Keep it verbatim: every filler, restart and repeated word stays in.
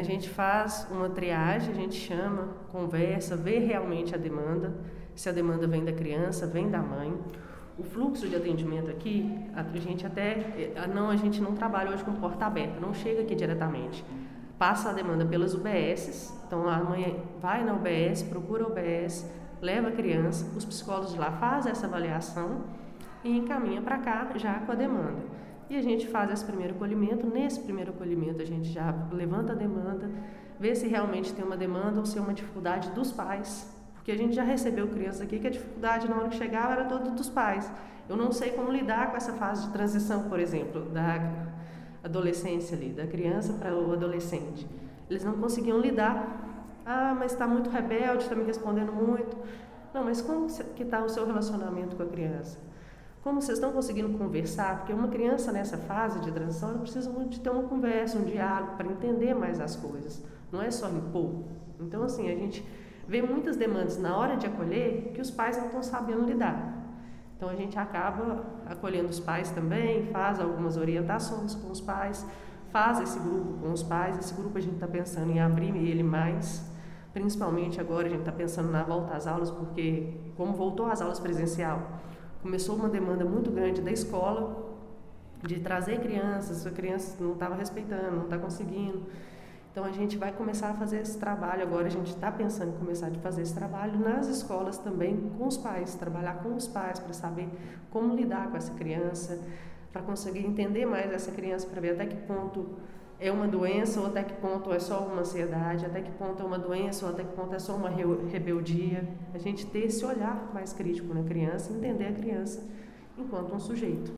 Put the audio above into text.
a gente faz uma triagem, a gente chama, conversa, vê realmente a demanda, se a demanda vem da criança, vem da mãe. O fluxo de atendimento aqui, a gente até, não, a gente não trabalha hoje com porta aberta, não chega aqui diretamente. Passa a demanda pelas U B Ss, então a mãe vai na U B S, procura a U B S, leva a criança, os psicólogos de lá fazem essa avaliação e encaminha para cá já com a demanda. E a gente faz esse primeiro acolhimento, nesse primeiro acolhimento a gente já levanta a demanda, vê se realmente tem uma demanda ou se é uma dificuldade dos pais, porque a gente já recebeu crianças aqui que a dificuldade na hora que chegava era toda dos pais. Eu não sei como lidar com essa fase de transição, por exemplo, da adolescência ali, da criança para o adolescente. Eles não conseguiam lidar. Ah, mas está muito rebelde, está me respondendo muito. Não, mas como que está o seu relacionamento com a criança? Como vocês estão conseguindo conversar? Porque uma criança nessa fase de transição, ela precisa muito de ter uma conversa, um diálogo, para entender mais as coisas. Não é só impor. Então, assim, a gente vê muitas demandas na hora de acolher que os pais não estão sabendo lidar. Então, a gente acaba acolhendo os pais também, faz algumas orientações com os pais, faz esse grupo com os pais. Esse grupo a gente está pensando em abrir ele mais, principalmente agora a gente está pensando na volta às aulas, porque como voltou às aulas presencial, começou uma demanda muito grande da escola de trazer crianças, a criança não estava respeitando, não está conseguindo. Então a gente vai começar a fazer esse trabalho agora, a gente está pensando em começar a fazer esse trabalho nas escolas também com os pais, trabalhar com os pais para saber como lidar com essa criança, para conseguir entender mais essa criança, para ver até que ponto é uma doença ou até que ponto é só uma ansiedade, até que ponto é uma doença ou até que ponto é só uma rebeldia. A gente ter esse olhar mais crítico na criança, entender a criança enquanto um sujeito.